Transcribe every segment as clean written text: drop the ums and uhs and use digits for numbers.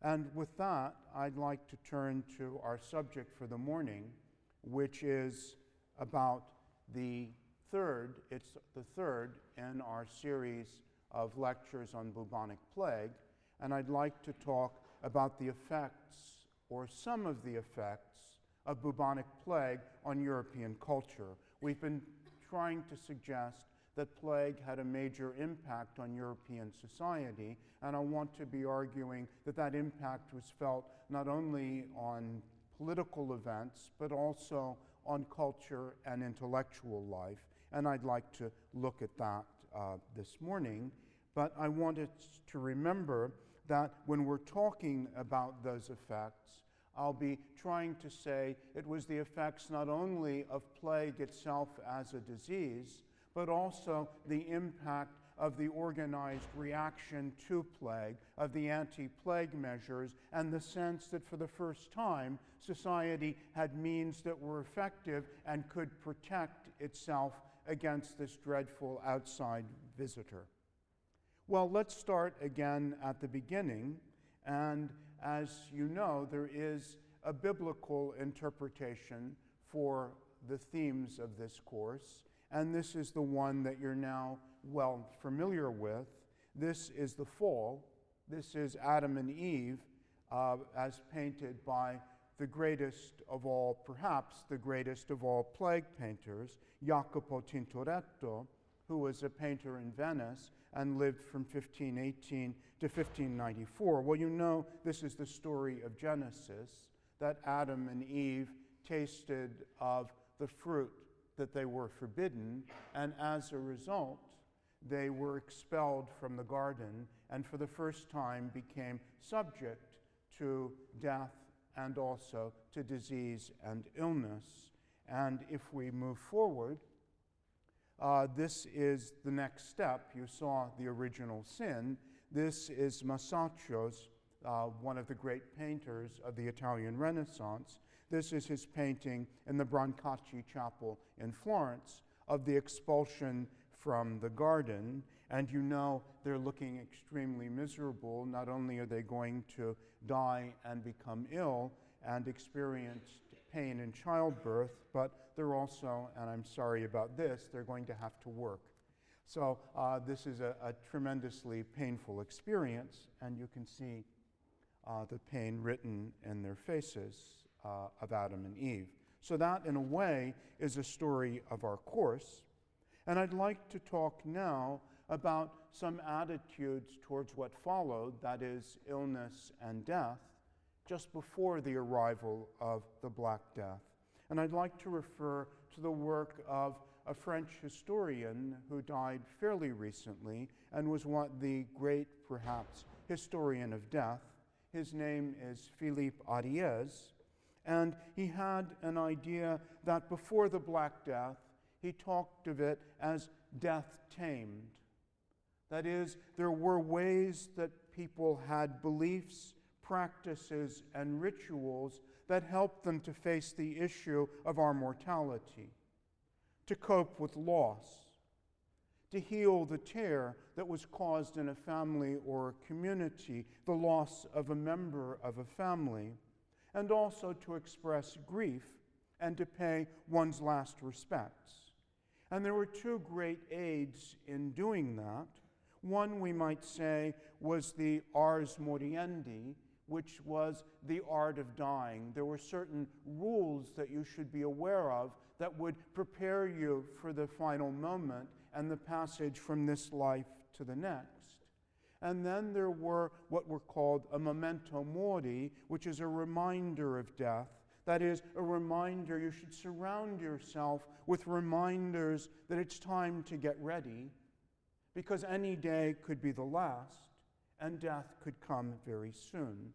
And with that, I'd like to turn to our subject for the morning, which is about it's the third in our series of lectures on bubonic plague. And I'd like to talk about the effects, or some of the effects, of bubonic plague on European culture. We've been trying to suggest that plague had a major impact on European society, and I want to be arguing that that impact was felt not only on political events, but also on culture and intellectual life. And I'd like to look at that this morning. But I wanted to remember that when we're talking about those effects, I'll be trying to say it was the effects not only of plague itself as a disease, but also the impact of the organized reaction to plague, of the anti-plague measures, and the sense that for the first time, society had means that were effective and could protect itself against this dreadful outside visitor. Well, let's start again at the beginning. And as you know, there is a biblical interpretation for the themes of this course. And this is the one that you're now well familiar with. This is the fall. This is Adam and Eve as painted by the greatest of all, perhaps the greatest of all plague painters, Jacopo Tintoretto, who was a painter in Venice and lived from 1518 to 1594. Well, you know, this is the story of Genesis, that Adam and Eve tasted of the fruit that they were forbidden, and as a result, they were expelled from the garden and for the first time became subject to death and also to disease and illness. And if we move forward, this is the next step. You saw the original sin. This is Masaccio's, one of the great painters of the Italian Renaissance. This is his painting in the Brancacci Chapel in Florence of the expulsion from the garden. And you know they're looking extremely miserable. Not only are they going to die and become ill and experience pain in childbirth, but they're also, and I'm sorry about this, they're going to have to work. So this is a tremendously painful experience, and you can see the pain written in their faces of Adam and Eve. So that, in a way, is a story of our course. And I'd like to talk now about some attitudes towards what followed, that is, illness and death, just before the arrival of the Black Death. And I'd like to refer to the work of a French historian who died fairly recently and was the great, perhaps, historian of death. His name is Philippe Ariès, and he had an idea that before the Black Death, he talked of it as death tamed. That is, there were ways that people had beliefs, practices, and rituals that helped them to face the issue of our mortality, to cope with loss, to heal the tear that was caused in a family or a community, the loss of a member of a family, and also to express grief and to pay one's last respects. And there were two great aids in doing that. One, we might say, was the ars moriendi, which was the art of dying. There were certain rules that you should be aware of that would prepare you for the final moment and the passage from this life to the next. And then there were what were called a memento mori, which is a reminder of death. That is, a reminder you should surround yourself with reminders that it's time to get ready, because any day could be the last, and death could come very soon.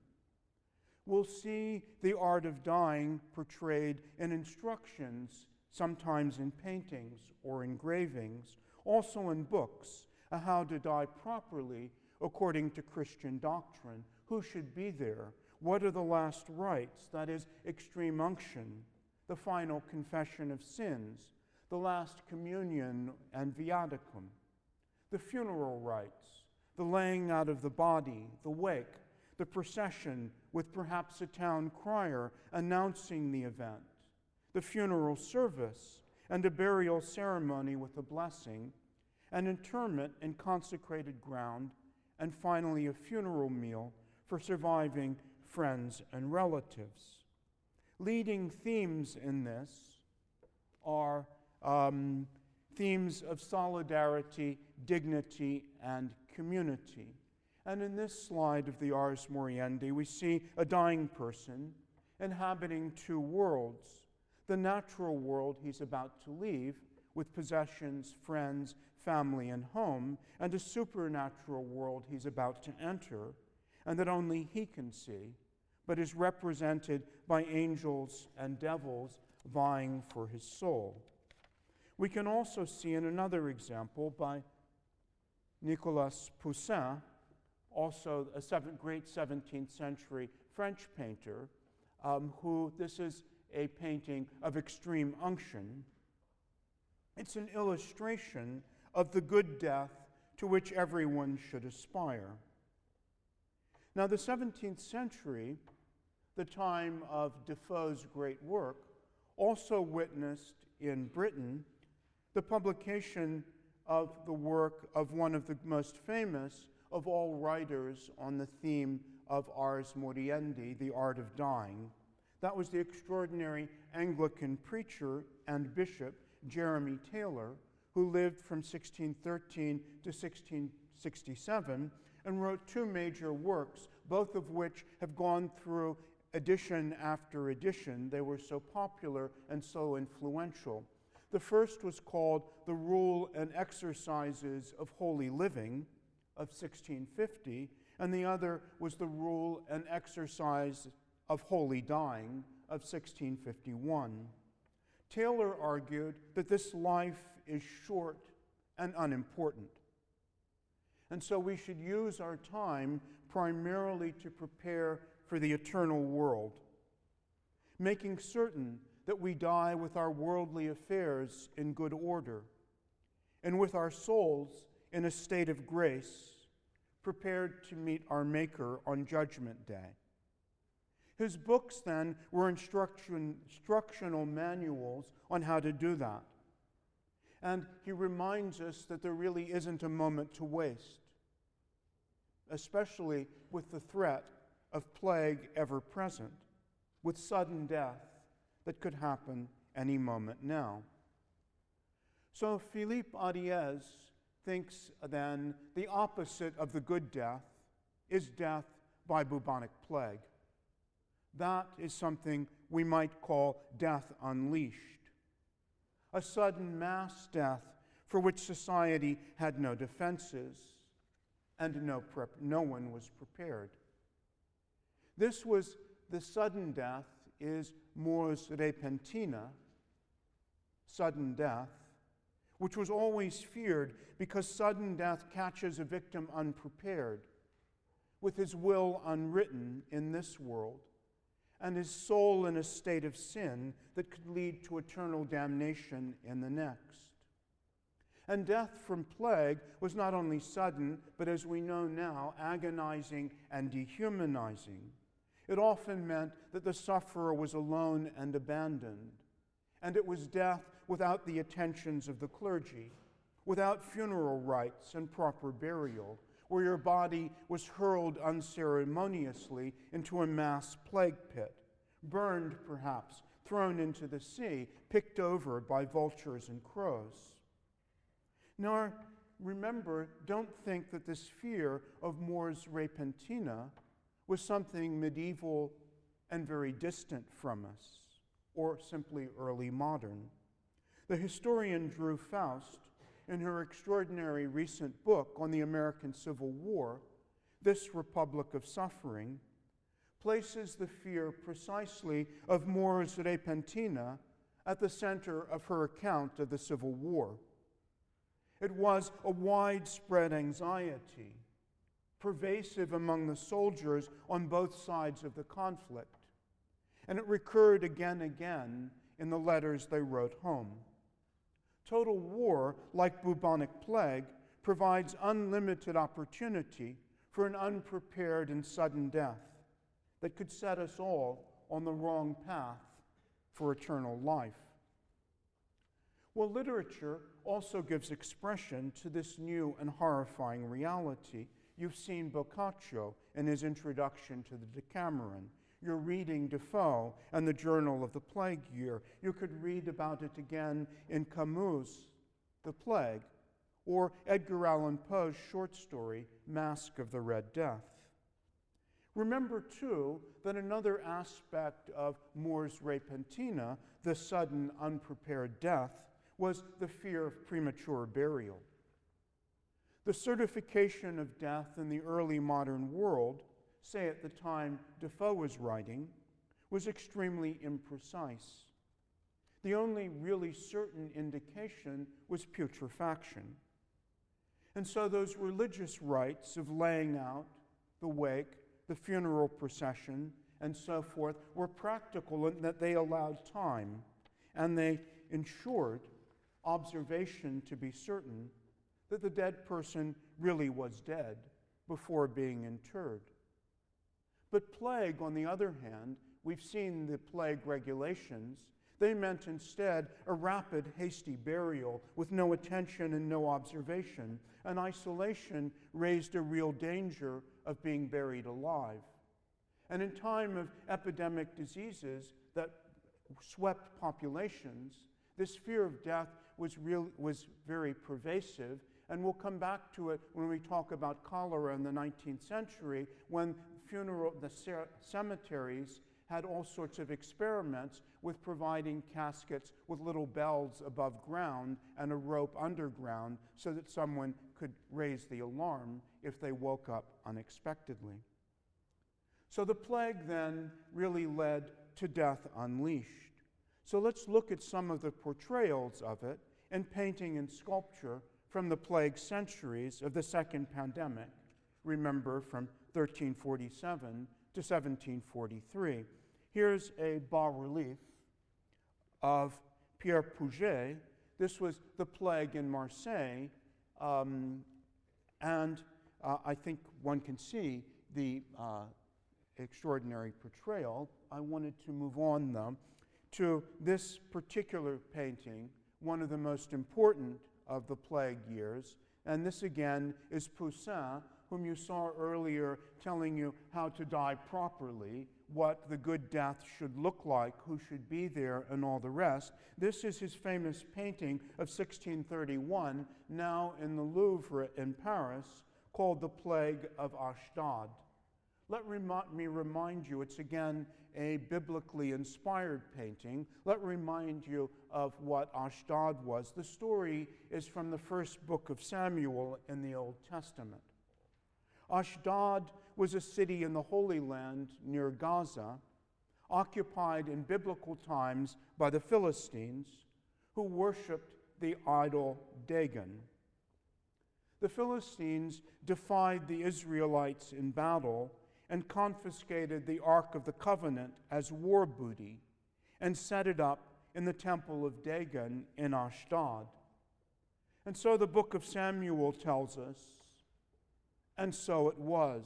We'll see the art of dying portrayed in instructions, sometimes in paintings or engravings, also in books, how to die properly according to Christian doctrine. Who should be there? What are the last rites? That is, extreme unction, the final confession of sins, the last communion and viaticum, the funeral rites, the laying out of the body, the wake, the procession with perhaps a town crier announcing the event, the funeral service, and a burial ceremony with a blessing, an interment in consecrated ground, and finally a funeral meal for surviving friends and relatives. Leading themes in this are themes of solidarity, dignity, and community. And in this slide of the Ars Moriendi, we see a dying person inhabiting two worlds: the natural world he's about to leave, with possessions, friends, family, and home, and a supernatural world he's about to enter, and that only he can see, but is represented by angels and devils vying for his soul. We can also see in another example by Nicolas Poussin, also a great 17th century French painter, this is a painting of extreme unction. It's an illustration of the good death to which everyone should aspire. Now, the 17th century, the time of Defoe's great work, also witnessed in Britain the publication of the work of one of the most famous of all writers on the theme of Ars Moriendi, the art of dying. That was the extraordinary Anglican preacher and bishop Jeremy Taylor, who lived from 1613 to 1667 and wrote two major works, both of which have gone through edition after edition. They were so popular and so influential. The first was called The Rule and Exercises of Holy Living of 1650, and the other was The Rule and Exercise of Holy Dying of 1651. Taylor argued that this life is short and unimportant, and so we should use our time primarily to prepare for the eternal world, making certain that we die with our worldly affairs in good order, and with our souls in a state of grace, prepared to meet our Maker on Judgment Day. His books, then, were instructional manuals on how to do that. And he reminds us that there really isn't a moment to waste, especially with the threat of plague ever present, with sudden death that could happen any moment now. So Philippe Ariès thinks then the opposite of the good death is death by bubonic plague. That is something we might call death unleashed, a sudden mass death for which society had no defenses and no one was prepared. The sudden death is mors repentina, sudden death, which was always feared because sudden death catches a victim unprepared, with his will unwritten in this world, and his soul in a state of sin that could lead to eternal damnation in the next. And death from plague was not only sudden, but as we know now, agonizing and dehumanizing. It often meant that the sufferer was alone and abandoned, and it was death without the attentions of the clergy, without funeral rites and proper burial, where your body was hurled unceremoniously into a mass plague pit, burned perhaps, thrown into the sea, picked over by vultures and crows. Now, remember, don't think that this fear of mors repentina was something medieval and very distant from us, or simply early modern. The historian Drew Faust, in her extraordinary recent book on the American Civil War, This Republic of Suffering, places the fear precisely of mors repentina at the center of her account of the Civil War. It was a widespread anxiety, pervasive among the soldiers on both sides of the conflict, and it recurred again and again in the letters they wrote home. Total war, like bubonic plague, provides unlimited opportunity for an unprepared and sudden death that could set us all on the wrong path for eternal life. Well, literature also gives expression to this new and horrifying reality. You've seen Boccaccio in his introduction to the Decameron. You're reading Defoe and the Journal of the Plague Year. You could read about it again in Camus' The Plague, or Edgar Allan Poe's short story, Masque of the Red Death. Remember, too, that another aspect of Mors Repentina, the sudden, unprepared death, was the fear of premature burial. The certification of death in the early modern world, say at the time Defoe was writing, was extremely imprecise. The only really certain indication was putrefaction. And so those religious rites of laying out the wake, the funeral procession, and so forth were practical in that they allowed time, and they ensured observation to be certain that the dead person really was dead before being interred. But plague, on the other hand, we've seen the plague regulations. They meant instead a rapid, hasty burial with no attention and no observation. And isolation raised a real danger of being buried alive. And in time of epidemic diseases that swept populations, this fear of death was very pervasive. And we'll come back to it when we talk about cholera in the 19th century, when the cemeteries had all sorts of experiments with providing caskets with little bells above ground and a rope underground so that someone could raise the alarm if they woke up unexpectedly. So the plague then really led to death unleashed. So let's look at some of the portrayals of it in painting and sculpture from the plague centuries of the second pandemic, remember from 1347 to 1743. Here's a bas-relief of Pierre Puget. This was the plague in Marseille, and I think one can see the extraordinary portrayal. I wanted to move on, though, to this particular painting, one of the most important of the plague years. And this again is Poussin, whom you saw earlier telling you how to die properly, what the good death should look like, who should be there, and all the rest. This is his famous painting of 1631, now in the Louvre in Paris, called The Plague of Ashdod. Let me remind you, it's again a biblically inspired painting. Let me remind you of what Ashdod was. The story is from the first book of Samuel in the Old Testament. Ashdod was a city in the Holy Land near Gaza, occupied in biblical times by the Philistines, who worshipped the idol Dagon. The Philistines defied the Israelites in battle and confiscated the Ark of the Covenant as war booty and set it up in the temple of Dagon in Ashdod. And so the book of Samuel tells us, and so it was.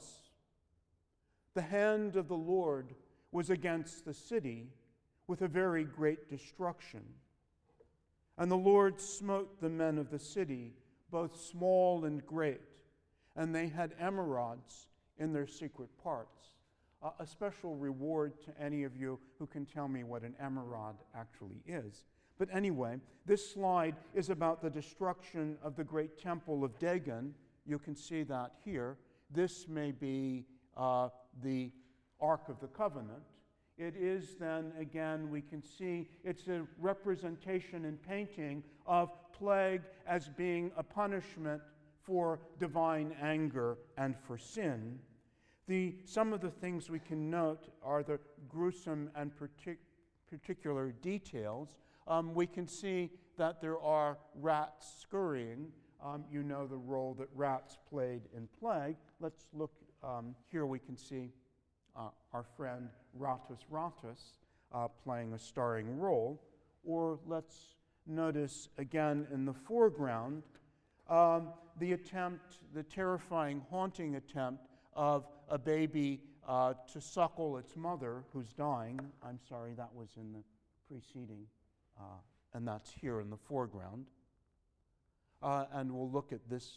The hand of the Lord was against the city with a very great destruction. And the Lord smote the men of the city, both small and great, and they had emerods in their secret parts. A special reward to any of you who can tell me what an emerald actually is. But anyway, this slide is about the destruction of the great temple of Dagon. You can see that here. This may be the Ark of the Covenant. It is then, again, we can see it's a representation in painting of plague as being a punishment for divine anger and for sin. Some of the things we can note are the gruesome and particular details. We can see that there are rats scurrying. You know the role that rats played in plague. Let's look here. We can see our friend Ratus playing a starring role. Or let's notice again in the foreground the terrifying, haunting attempt of a baby to suckle its mother who's dying. I'm sorry, that was in the preceding, and that's here in the foreground. And we'll look at this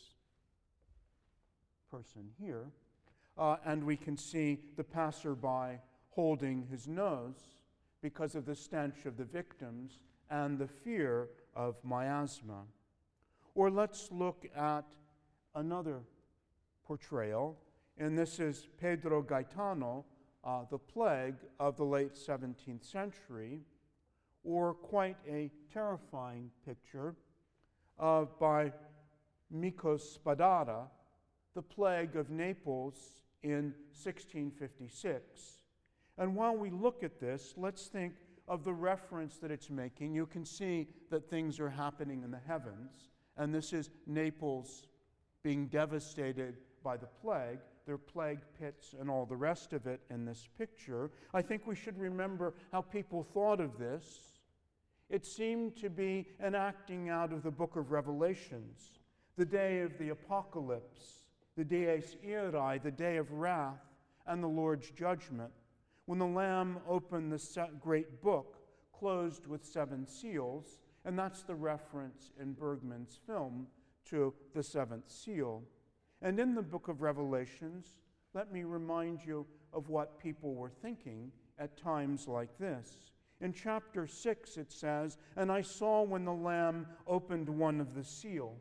person here. And we can see the passerby holding his nose because of the stench of the victims and the fear of miasma. Or let's look at another portrayal, and this is Pedro Gaetano, The Plague of the late 17th century, or quite a terrifying picture by Mikos Spadara, The Plague of Naples in 1656. And while we look at this, let's think of the reference that it's making. You can see that things are happening in the heavens, and this is Naples being devastated by the plague. There are plague pits and all the rest of it in this picture. I think we should remember how people thought of this. It seemed to be an acting out of the book of Revelations, the day of the apocalypse, the dies irae, the day of wrath, and the Lord's judgment, when the Lamb opened the great book, closed with 7 seals, and that's the reference in Bergman's film to the 7th seal. And in the book of Revelations, let me remind you of what people were thinking at times like this. In chapter 6 it says, "And I saw when the Lamb opened one of the seals.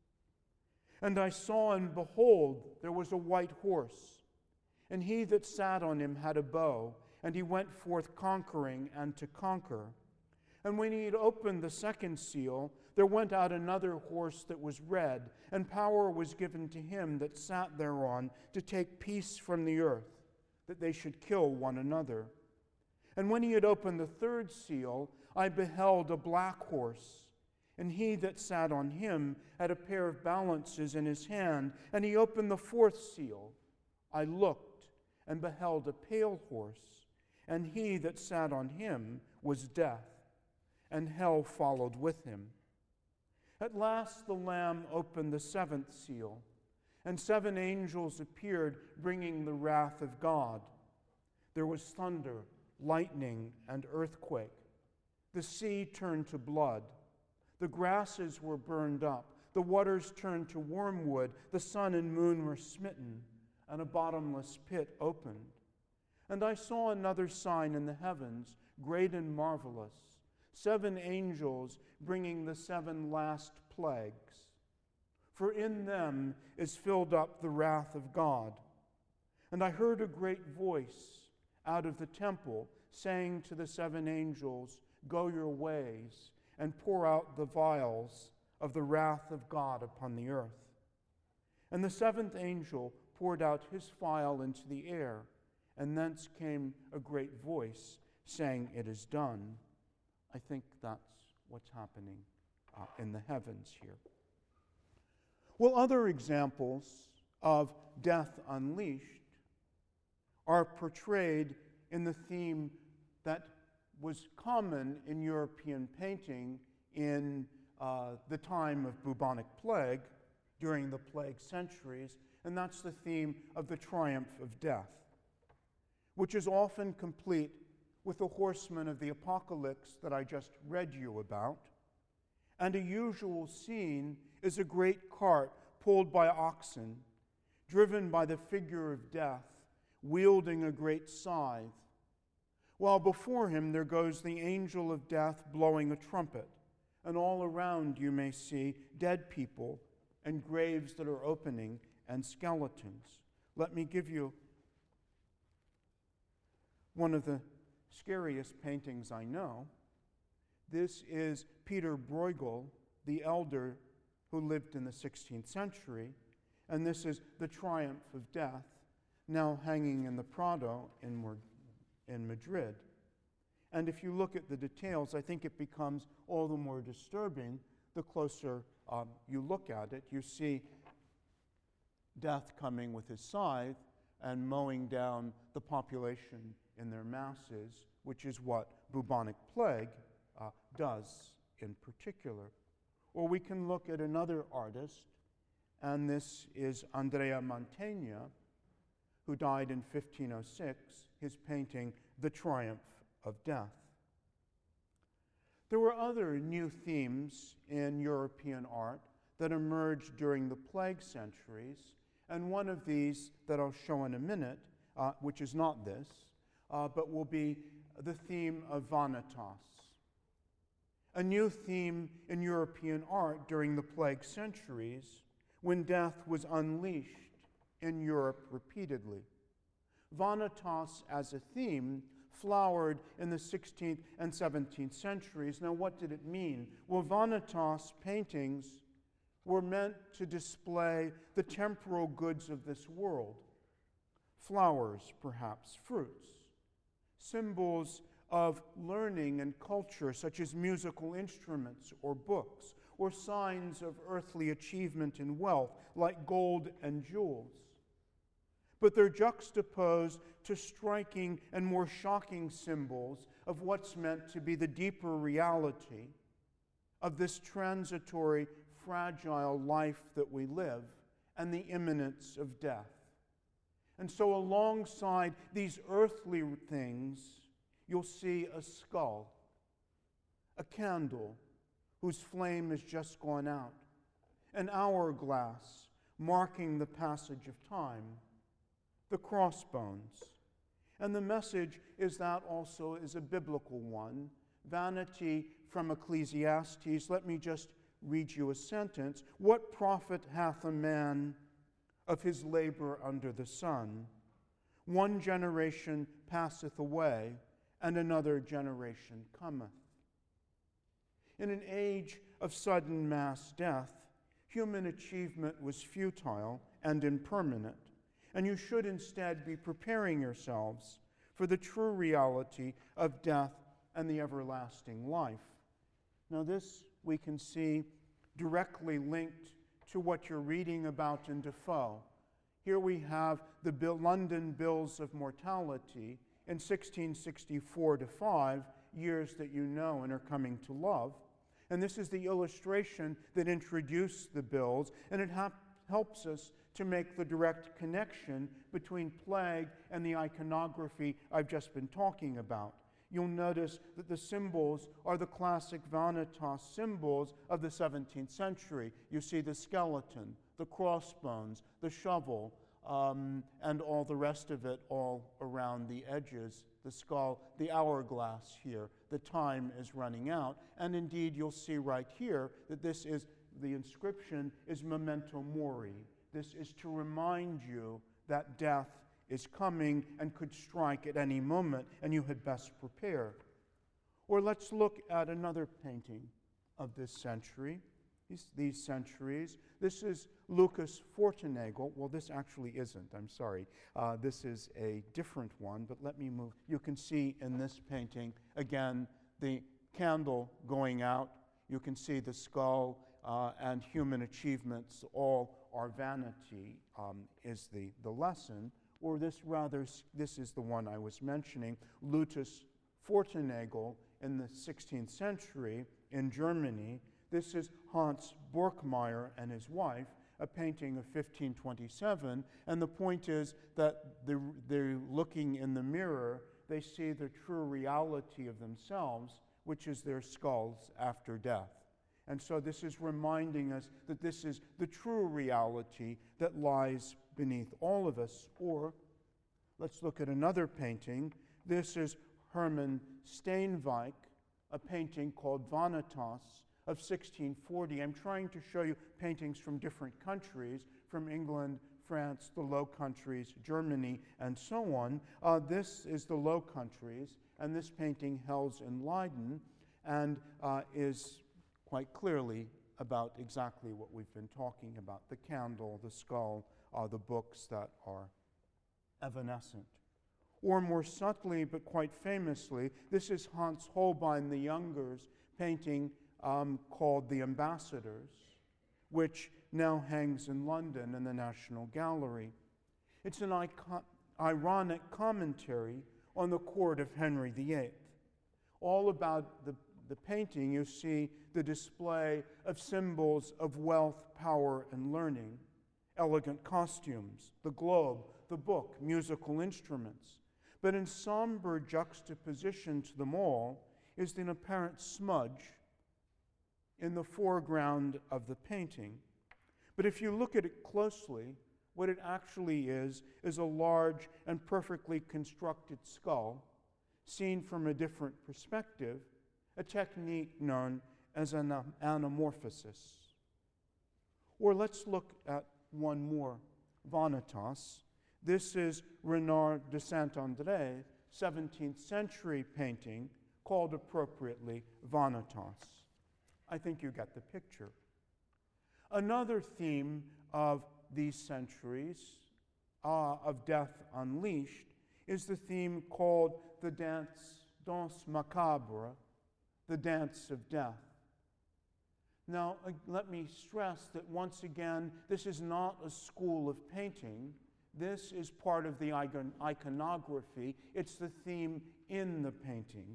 And I saw, and behold, there was a white horse, and he that sat on him had a bow, and he went forth conquering and to conquer. And when he had opened the 2nd seal, there went out another horse that was red, and power was given to him that sat thereon to take peace from the earth, that they should kill one another. And when he had opened the 3rd seal, I beheld a black horse, and he that sat on him had a pair of balances in his hand. And he opened the 4th seal. I looked, and beheld a pale horse, and he that sat on him was death, and hell followed with him. At last the Lamb opened the 7th seal, and 7 angels appeared, bringing the wrath of God. There was thunder, lightning, and earthquake. The sea turned to blood. The grasses were burned up. The waters turned to wormwood. The sun and moon were smitten, and a bottomless pit opened. And I saw another sign in the heavens, great and marvelous, 7 angels bringing the 7 last plagues. For in them is filled up the wrath of God. And I heard a great voice out of the temple saying to the 7 angels, Go your ways, and pour out the vials of the wrath of God upon the earth. And the 7th angel poured out his vial into the air, and thence came a great voice saying, It is done. I think that's what's happening in the heavens here. Well, other examples of death unleashed are portrayed in the theme that was common in European painting in the time of bubonic plague, during the plague centuries, and that's the theme of the triumph of death, which is often complete with the horsemen of the apocalypse that I just read you about. And a usual scene is a great cart pulled by oxen, driven by the figure of death, wielding a great scythe, while before him there goes the angel of death blowing a trumpet, and all around you may see dead people and graves that are opening and skeletons. Let me give you one of the scariest paintings I know. This is Peter Bruegel, the elder who lived in the 16th century, and this is The Triumph of Death, now hanging in the Prado in Madrid. And if you look at the details, I think it becomes all the more disturbing the closer you look at it. You see death coming with his scythe and mowing down the population in their masses, which is what bubonic plague does in particular. Or we can look at another artist, and this is Andrea Mantegna, who died in 1506, his painting, The Triumph of Death. There were other new themes in European art that emerged during the plague centuries, and one of these that I'll show in a minute, which is not this, but will be the theme of vanitas. A new theme in European art during the plague centuries, when death was unleashed in Europe repeatedly. Vanitas as a theme flowered in the 16th and 17th centuries. Now, what did it mean? Well, vanitas paintings were meant to display the temporal goods of this world. Flowers, perhaps, fruits, symbols of learning and culture, such as musical instruments or books, or signs of earthly achievement and wealth, like gold and jewels. But they're juxtaposed to striking and more shocking symbols of what's meant to be the deeper reality of this transitory, fragile life that we live and the imminence of death. And so alongside these earthly things, you'll see a skull, a candle whose flame has just gone out, an hourglass marking the passage of time, the crossbones. And the message is that also is a biblical one. Vanity from Ecclesiastes. Let me just read you a sentence. What profit hath a man of his labor under the sun? One generation passeth away, and another generation cometh. In an age of sudden mass death, human achievement was futile and impermanent, and you should instead be preparing yourselves for the true reality of death and the everlasting life. Now, this we can see directly linked to what you're reading about in Defoe. Here we have the London Bills of Mortality in 1664 to 5, years that you know and are coming to love. And this is the illustration that introduced the bills, and it helps us to make the direct connection between plague and the iconography I've just been talking about. You'll notice that the symbols are the classic vanitas symbols of the 17th century. You see the skeleton, the crossbones, the shovel, and all the rest of it all around the edges, the skull, the hourglass here. The time is running out. And indeed, you'll see right here that this is, the inscription is memento mori. This is to remind you that death is coming and could strike at any moment, and you had best prepare. Or let's look at another painting of this century, these centuries. This is Lucas Fortenagel. Well, this actually isn't, I'm sorry. This is a different one, but let me move. You can see in this painting, again, the candle going out. You can see the skull and human achievements, all are vanity, is the lesson. Or this is the one I was mentioning, Lutus Fortenagel in the 16th century in Germany. This is Hans Borkmeier and his wife, a painting of 1527, and the point is that they're looking in the mirror, they see the true reality of themselves, which is their skulls after death. And so this is reminding us that this is the true reality that lies beneath all of us. Or let's look at another painting. This is Herman Steenwijk, a painting called Vanitas of 1640. I'm trying to show you paintings from different countries, from England, France, the Low Countries, Germany, and so on. This is the Low Countries, and this painting held in Leiden and is quite clearly about exactly what we've been talking about, the candle, the skull, the books that are evanescent. Or more subtly, but quite famously, this is Hans Holbein the Younger's painting called The Ambassadors, which now hangs in London in the National Gallery. It's an ironic commentary on the court of Henry VIII. All about the painting, you see the display of symbols of wealth, power, and learning, elegant costumes, the globe, the book, musical instruments. But in somber juxtaposition to them all is an apparent smudge in the foreground of the painting. But if you look at it closely, what it actually is a large and perfectly constructed skull seen from a different perspective, a technique known as an anamorphosis. Or let's look at one more, Vanitas. This is Renard de Saint-André, 17th century painting called appropriately Vanitas. I think you get the picture. Another theme of these centuries of death unleashed is the theme called the Danse Macabre, the dance of death. Now, let me stress that once again, this is not a school of painting. This is part of the iconography. It's the theme in the painting.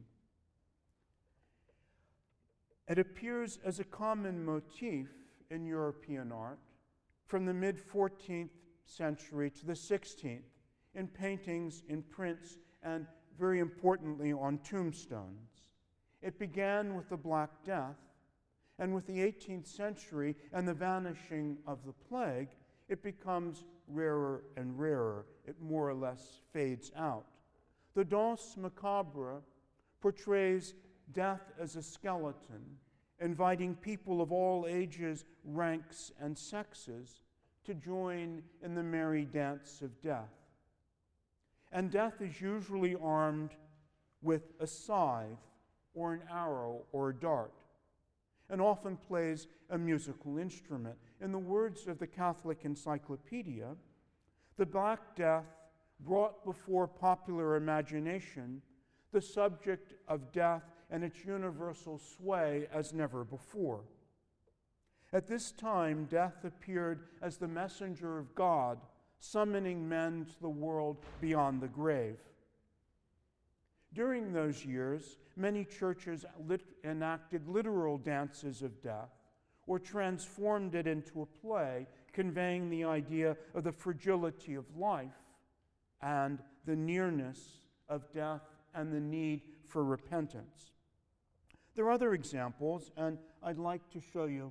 It appears as a common motif in European art from the mid-14th century to the 16th in paintings, in prints, and very importantly on tombstones. It began with the Black Death, and with the 18th century and the vanishing of the plague, it becomes rarer and rarer. It more or less fades out. The Danse Macabre portrays death as a skeleton, inviting people of all ages, ranks, and sexes to join in the merry dance of death. And death is usually armed with a scythe or an arrow or a dart, and often plays a musical instrument. In the words of the Catholic Encyclopedia, the Black Death brought before popular imagination the subject of death and its universal sway as never before. At this time, death appeared as the messenger of God, summoning men to the world beyond the grave. During those years, many churches enacted literal dances of death or transformed it into a play, conveying the idea of the fragility of life and the nearness of death and the need for repentance. There are other examples, and I'd like to show you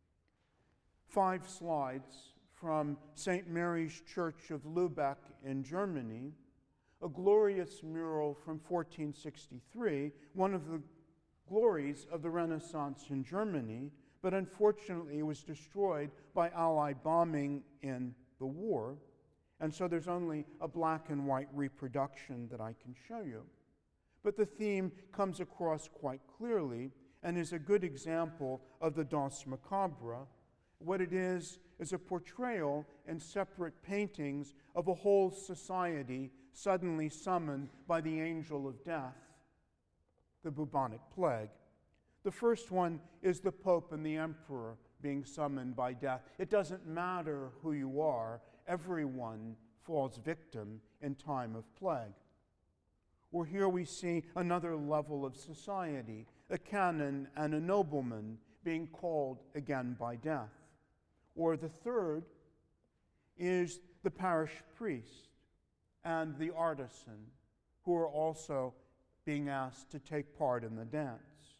5 slides from St. Mary's Church of Lübeck in Germany, a glorious mural from 1463, one of the glories of the Renaissance in Germany, but unfortunately it was destroyed by Allied bombing in the war, and so there's only a black and white reproduction that I can show you. But the theme comes across quite clearly and is a good example of the Danse Macabre. What it is a portrayal in separate paintings of a whole society suddenly summoned by the angel of death, the bubonic plague. The first one is the Pope and the Emperor being summoned by death. It doesn't matter who you are, everyone falls victim in time of plague. Or here we see another level of society, a canon and a nobleman being called again by death. Or the third is the parish priest and the artisan, who are also being asked to take part in the dance.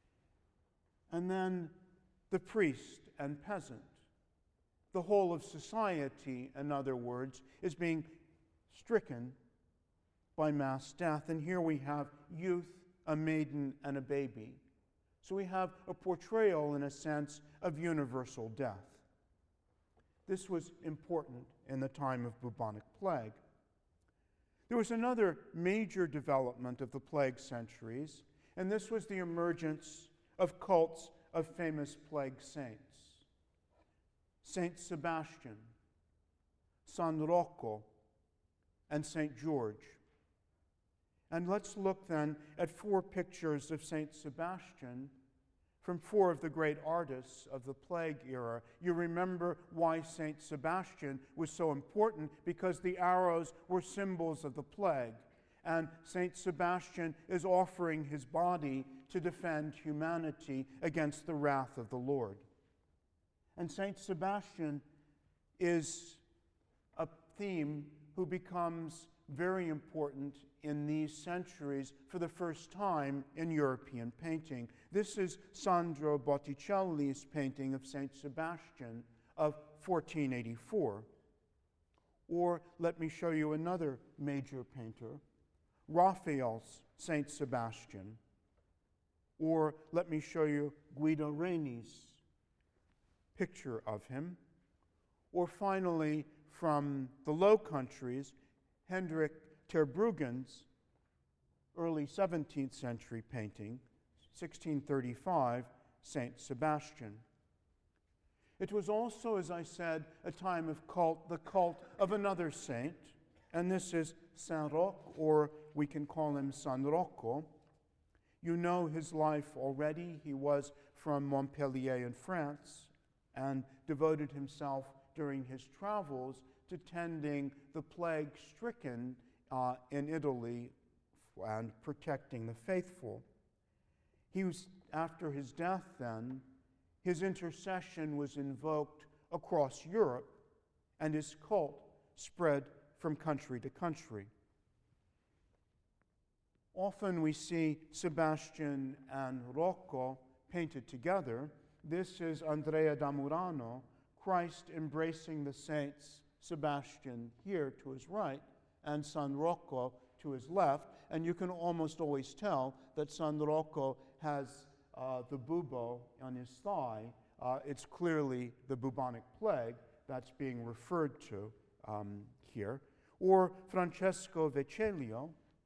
And then the priest and peasant. The whole of society, in other words, is being stricken by mass death. And here we have youth, a maiden, and a baby. So we have a portrayal, in a sense, of universal death. This was important in the time of bubonic plague. There was another major development of the plague centuries, and this was the emergence of cults of famous plague saints. Saint Sebastian, San Rocco, and Saint George. And let's look then at 4 pictures of Saint Sebastian from 4 of the great artists of the plague era. You remember why Saint Sebastian was so important, because the arrows were symbols of the plague. And Saint Sebastian is offering his body to defend humanity against the wrath of the Lord. And Saint Sebastian is a theme who becomes very important in these centuries for the first time in European painting. This is Sandro Botticelli's painting of Saint Sebastian of 1484. Or let me show you another major painter, Raphael's Saint Sebastian. Or let me show you Guido Reni's picture of him. Or finally, from the Low Countries, Hendrik Terbruggen's early 17th century painting, 1635, Saint Sebastian. It was also, as I said, a time of the cult of another saint, and this is Saint Roch, or we can call him San Rocco. You know his life already. He was from Montpellier in France and devoted himself during his travels to tending the plague-stricken in Italy and protecting the faithful. He was, after his death then, his intercession was invoked across Europe, and his cult spread from country to country. Often we see Sebastian and Rocco painted together. This is Andrea da Murano, Christ embracing the saints, Sebastian here to his right, and San Rocco to his left. And you can almost always tell that San Rocco has the bubo on his thigh. It's clearly the bubonic plague that's being referred to here. Or Francesco Vecellio.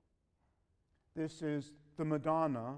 This is the Madonna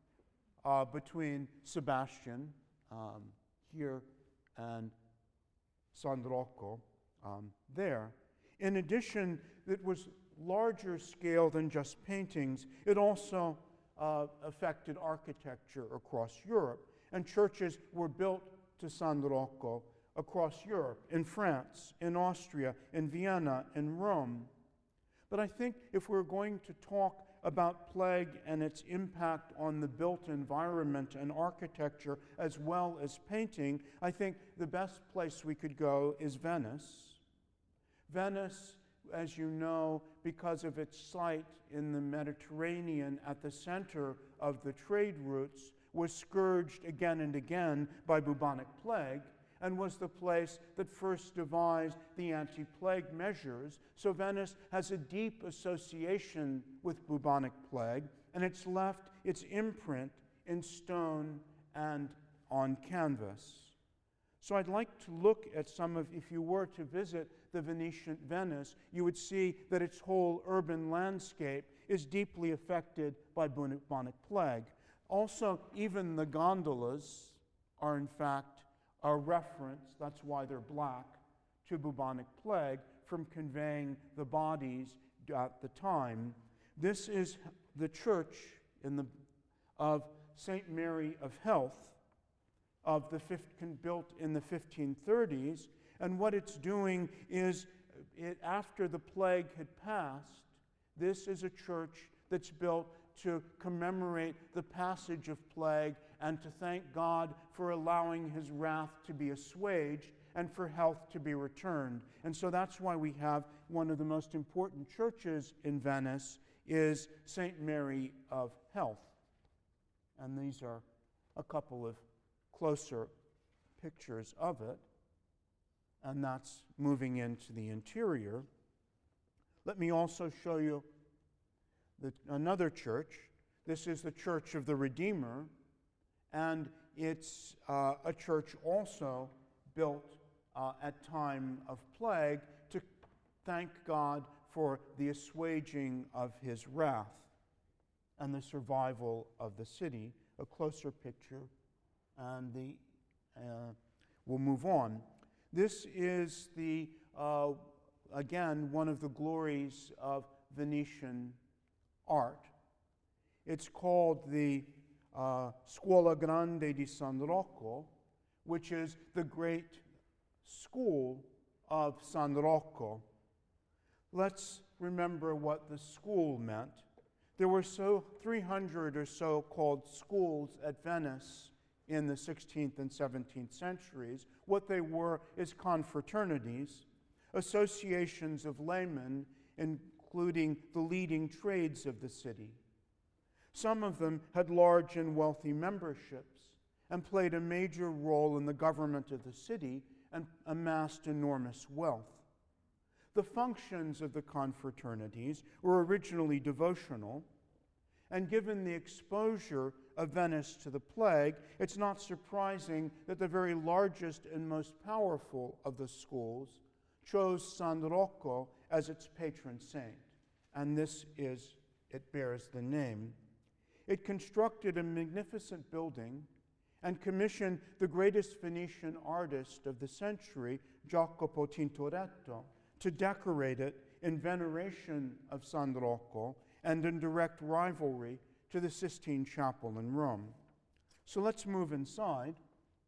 between Sebastian here and San Rocco there. In addition, it was larger scale than just paintings. It also affected architecture across Europe, and churches were built to San Rocco across Europe, in France, in Austria, in Vienna, in Rome. But I think if we're going to talk about plague and its impact on the built environment and architecture as well as painting, I think the best place we could go is Venice. Venice, as you know, because of its site in the Mediterranean at the center of the trade routes, was scourged again and again by bubonic plague, and was the place that first devised the anti-plague measures. So Venice has a deep association with bubonic plague, and it's left its imprint in stone and on canvas. So I'd like to look at some of, if you were to visit the Venetian Venice, you would see that its whole urban landscape is deeply affected by bubonic plague. Also, even the gondolas are in fact a reference, that's why they're black, to bubonic plague from conveying the bodies at the time. This is the church of St. Mary of Health, built in the 1530s, and what it's doing is, after the plague had passed, this is a church that's built to commemorate the passage of plague and to thank God for allowing his wrath to be assuaged and for health to be returned. And so that's why we have one of the most important churches in Venice is St. Mary of Health. And these are a couple of closer pictures of it. And that's moving into the interior. Let me also show you another church. This is the Church of the Redeemer, and it's a church also built at time of plague to thank God for the assuaging of his wrath and the survival of the city. A closer picture, and we'll move on. This is again, one of the glories of Venetian art. It's called the Scuola Grande di San Rocco, which is the great school of San Rocco. Let's remember what the school meant. There were 300 or so called schools at Venice in the 16th and 17th centuries. What they were is confraternities, associations of laymen including the leading trades of the city. Some of them had large and wealthy memberships and played a major role in the government of the city and amassed enormous wealth. The functions of the confraternities were originally devotional, and given the exposure of Venice to the plague, it's not surprising that the very largest and most powerful of the schools chose San Rocco as its patron saint, and it bears the name. It constructed a magnificent building and commissioned the greatest Venetian artist of the century, Jacopo Tintoretto, to decorate it in veneration of San Rocco and in direct rivalry to the Sistine Chapel in Rome. So let's move inside.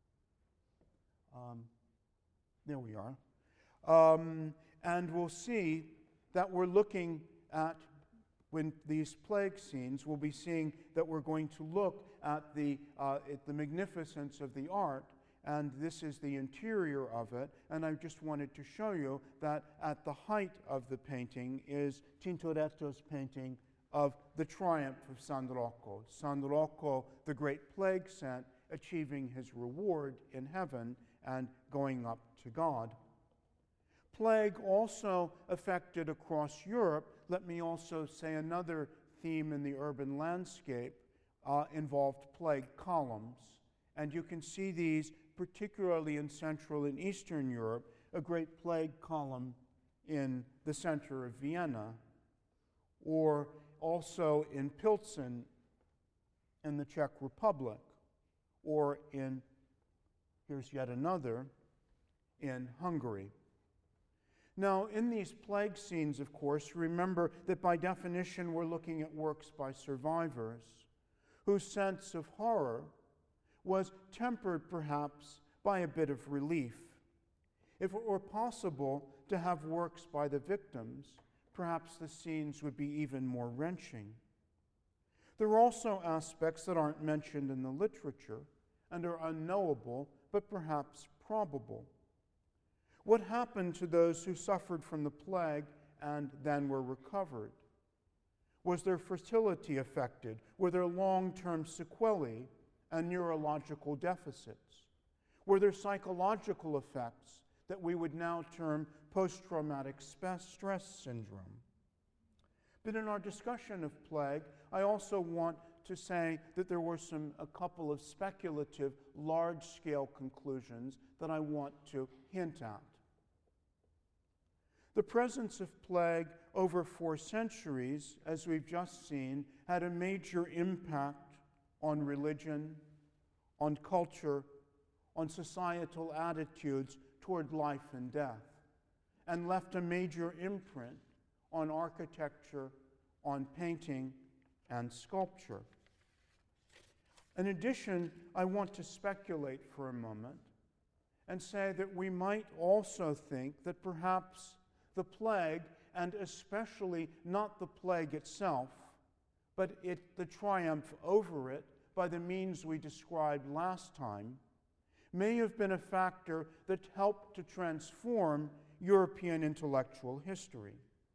There we are. And we'll see that we're looking at, when these plague scenes, we'll be seeing that we're going to look at the magnificence of the art, and this is the interior of it. And I just wanted to show you that at the height of the painting is Tintoretto's painting of the triumph of San Rocco. San Rocco, the great plague saint, achieving his reward in heaven and going up to God. Plague also affected across Europe. Let me also say another theme in the urban landscape involved plague columns. And you can see these particularly in Central and Eastern Europe, a great plague column in the center of Vienna, or also in Pilsen in the Czech Republic, or here's yet another, in Hungary. Now, in these plague scenes, of course, remember that by definition we're looking at works by survivors whose sense of horror was tempered perhaps by a bit of relief. If it were possible to have works by the victims, perhaps the scenes would be even more wrenching. There are also aspects that aren't mentioned in the literature and are unknowable, but perhaps probable. What happened to those who suffered from the plague and then were recovered? Was their fertility affected? Were there long-term sequelae and neurological deficits? Were there psychological effects that we would now term post-traumatic stress syndrome? But in our discussion of plague, I also want to say that there were a couple of speculative, large-scale conclusions that I want to hint at. The presence of plague over 4 centuries, as we've just seen, had a major impact on religion, on culture, on societal attitudes toward life and death, and left a major imprint on architecture, on painting, and sculpture. In addition, I want to speculate for a moment and say that we might also think that perhaps the plague, and especially not the plague itself, but the triumph over it by the means we described last time, may have been a factor that helped to transform European intellectual history.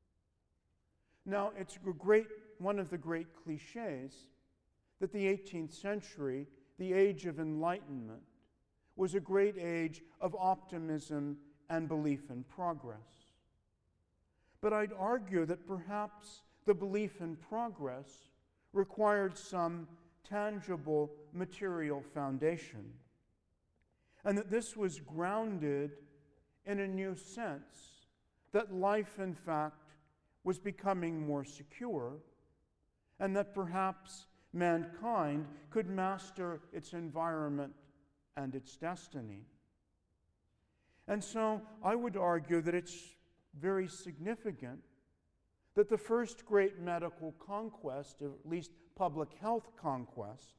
Now, it's one of the great cliches that the 18th century, the age of enlightenment, was a great age of optimism and belief in progress. But I'd argue that perhaps the belief in progress required some tangible material foundation, and that this was grounded in a new sense that life, in fact, was becoming more secure, and that perhaps mankind could master its environment and its destiny. And so I would argue that it's very significant that the first great medical conquest, or at least public health conquest,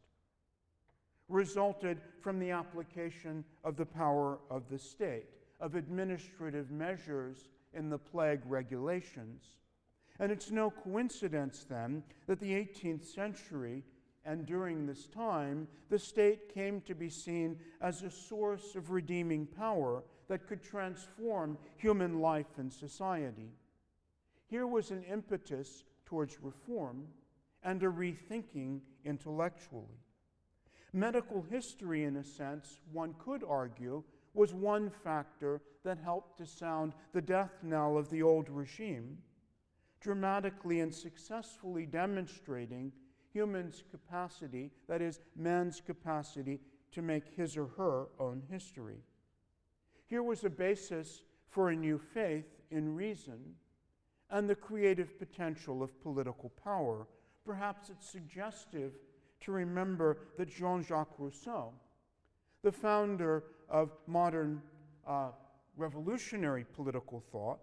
resulted from the application of the power of the state, of administrative measures in the plague regulations. And it's no coincidence then that the 18th century, and during this time, the state came to be seen as a source of redeeming power that could transform human life and society. Here was an impetus towards reform and a rethinking intellectually. Medical history, in a sense, one could argue, was one factor that helped to sound the death knell of the old regime, dramatically and successfully demonstrating humans' capacity, that is, man's capacity to make his or her own history. Here was a basis for a new faith in reason and the creative potential of political power. Perhaps it's suggestive to remember that Jean-Jacques Rousseau, the founder of modern revolutionary political thought,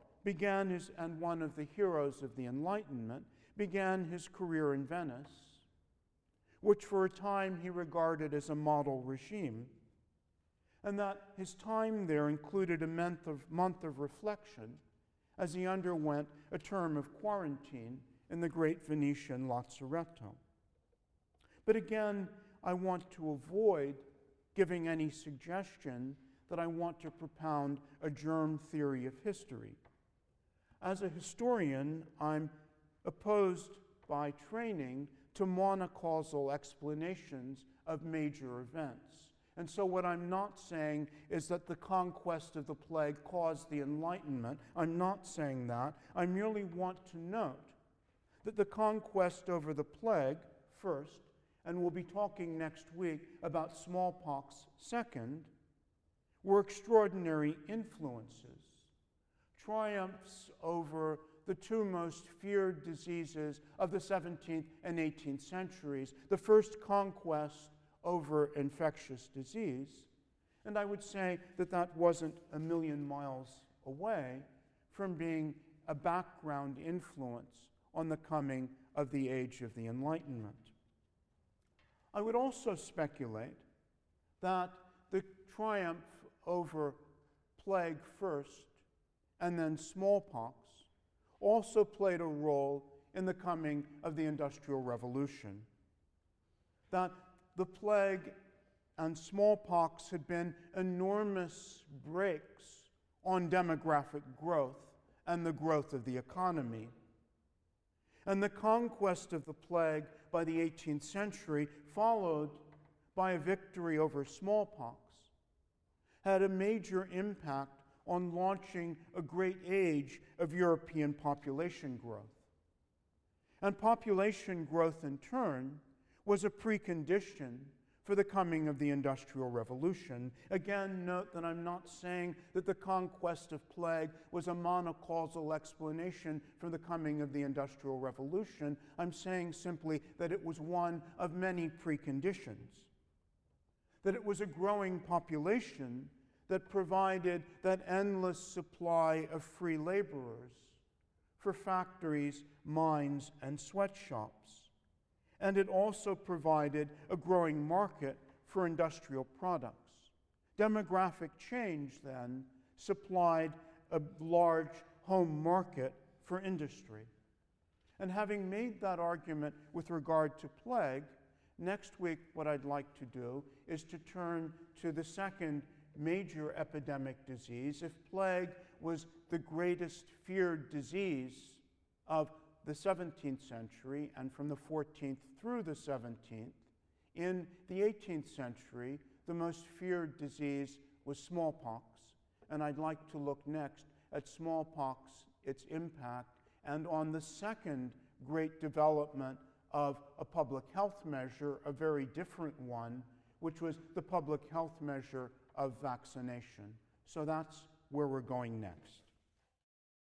and one of the heroes of the Enlightenment, began his career in Venice, which for a time he regarded as a model regime, and that his time there included a month of reflection as he underwent a term of quarantine in the great Venetian Lazzaretto. But again, I want to avoid giving any suggestion that I want to propound a germ theory of history. As a historian, I'm opposed by training to monocausal explanations of major events. And so what I'm not saying is that the conquest of the plague caused the Enlightenment. I'm not saying that. I merely want to note that the conquest over the plague, first, and we'll be talking next week about smallpox, second, were extraordinary influences, triumphs over the two most feared diseases of the 17th and 18th centuries, the first conquest over infectious disease, and I would say that that wasn't a million miles away from being a background influence on the coming of the age of the Enlightenment. I would also speculate that the triumph over plague first and then smallpox also played a role in the coming of the Industrial Revolution. That the plague and smallpox had been enormous brakes on demographic growth and the growth of the economy. And the conquest of the plague by the 18th century, followed by a victory over smallpox, had a major impact on launching a great age of European population growth. And population growth, in turn, was a precondition for the coming of the Industrial Revolution. Again, note that I'm not saying that the conquest of plague was a monocausal explanation for the coming of the Industrial Revolution. I'm saying simply that it was one of many preconditions. That it was a growing population that provided that endless supply of free laborers for factories, mines, and sweatshops. And it also provided a growing market for industrial products. Demographic change, then, supplied a large home market for industry. And having made that argument with regard to plague, next week what I'd like to do is to turn to the second major epidemic disease. If plague was the greatest feared disease of the 17th century, and from the 14th through the 17th, in the 18th century, the most feared disease was smallpox. And I'd like to look next at smallpox, its impact, and on the second great development of a public health measure, a very different one, which was the public health measure of vaccination. So that's where we're going next.